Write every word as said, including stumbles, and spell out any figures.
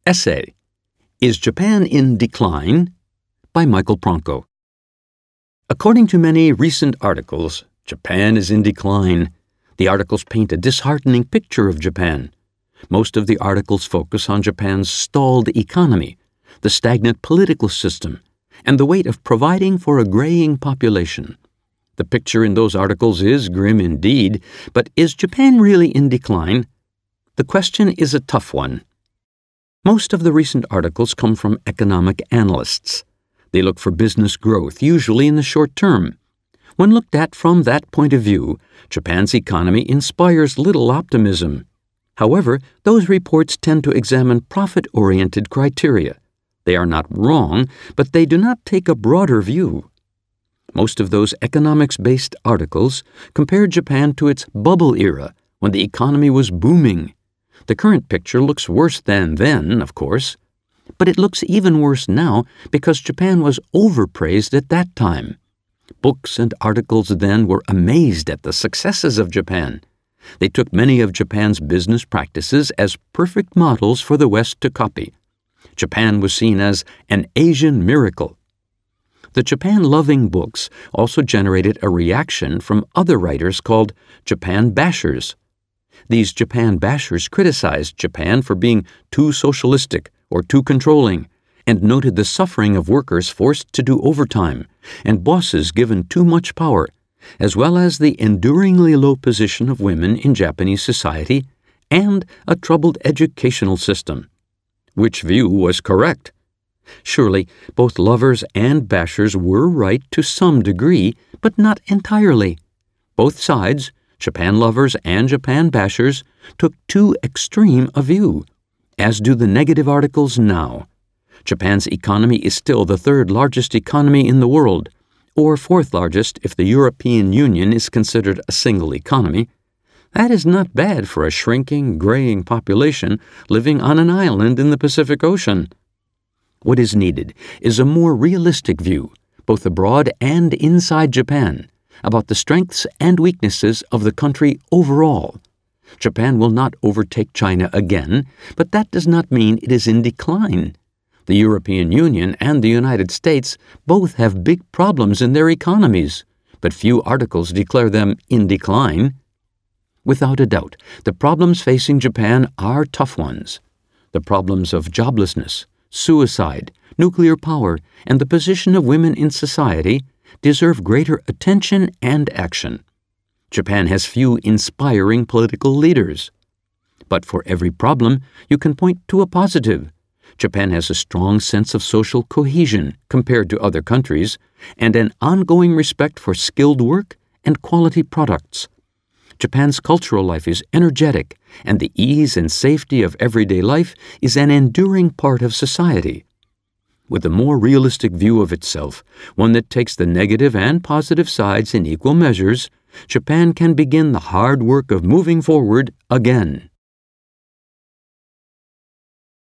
Essay, Is Japan in Decline? By Michael Pronko. According to many recent articles, Japan is in decline. The articles paint a disheartening picture of Japan. Most of the articles focus on Japan's stalled economy, the stagnant political system, and the weight of providing for a graying population. The picture in those articles is grim indeed, but is Japan really in decline? The question is a tough one. Most of the recent articles come from economic analysts. They look for business growth, usually in the short term. When looked at from that point of view, Japan's economy inspires little optimism. However, those reports tend to examine profit-oriented criteria. They are not wrong, but they do not take a broader view. Most of those economics-based articles compare Japan to its bubble era, when the economy was booming. The current picture looks worse than then, of course, but it looks even worse now because Japan was overpraised at that time. Books and articles then were amazed at the successes of Japan. They took many of Japan's business practices as perfect models for the West to copy. Japan was seen as an Asian miracle. The Japan-loving books also generated a reaction from other writers called Japan bashers. These Japan bashers criticized Japan for being too socialistic or too controlling, and noted the suffering of workers forced to do overtime and bosses given too much power, as well as the enduringly low position of women in Japanese society and a troubled educational system. Which view was correct? Surely, both lovers and bashers were right to some degree, but not entirely. Both sides, Japan lovers and Japan bashers, took too extreme a view, as do the negative articles now. Japan's economy is still the third largest economy in the world, or fourth largest if the European Union is considered a single economy. That is not bad for a shrinking, graying population living on an island in the Pacific Ocean. What is needed is a more realistic view, both abroad and inside Japan, about the strengths and weaknesses of the country overall. Japan will not overtake China again, but that does not mean it is in decline. The European Union and the United States both have big problems in their economies, but few articles declare them in decline. Without a doubt, the problems facing Japan are tough ones. The problems of joblessness, suicide, nuclear power, and the position of women in society deserve greater attention and action. Japan has few inspiring political leaders. But for every problem, you can point to a positive. Japan has a strong sense of social cohesion compared to other countries, and an ongoing respect for skilled work and quality products. Japan's cultural life is energetic, and the ease and safety of everyday life is an enduring part of society. With a more realistic view of itself, one that takes the negative and positive sides in equal measures, Japan can begin the hard work of moving forward again.